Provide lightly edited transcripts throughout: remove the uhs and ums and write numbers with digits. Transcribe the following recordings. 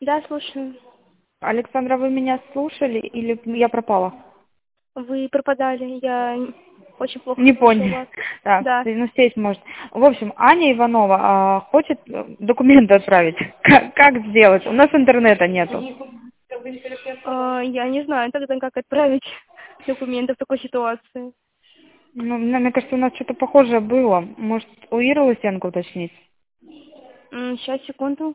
Да, слушаю. Александра, вы меня слушали или я пропала? Вы пропадали, я очень плохо Не слышу понял. вас. Так, Да. ну сесть может. В общем, Аня Иванова хочет документы отправить. Как сделать? У нас интернета нету. Я не знаю тогда, как отправить документы в такой ситуации. Ну, мне кажется, у нас что-то похожее было. Может, у Иры Лысенко уточнить? Сейчас, секунду.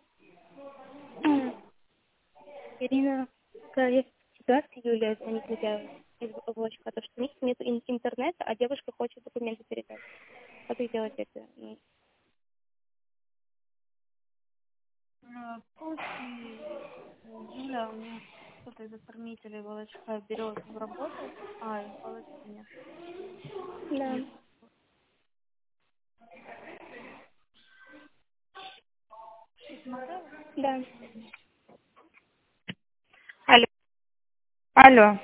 Ирина, какая ситуация, Юлия звонит Митяева из облачка, то, что у них нет интернета, а девушка хочет документы передать. Как ей делать это? Пусть Юля, у них кто-то из оформителей Волочка берет в работу, а их Волочка нет. Да. Ты смотрела? Да. Алло. Алло.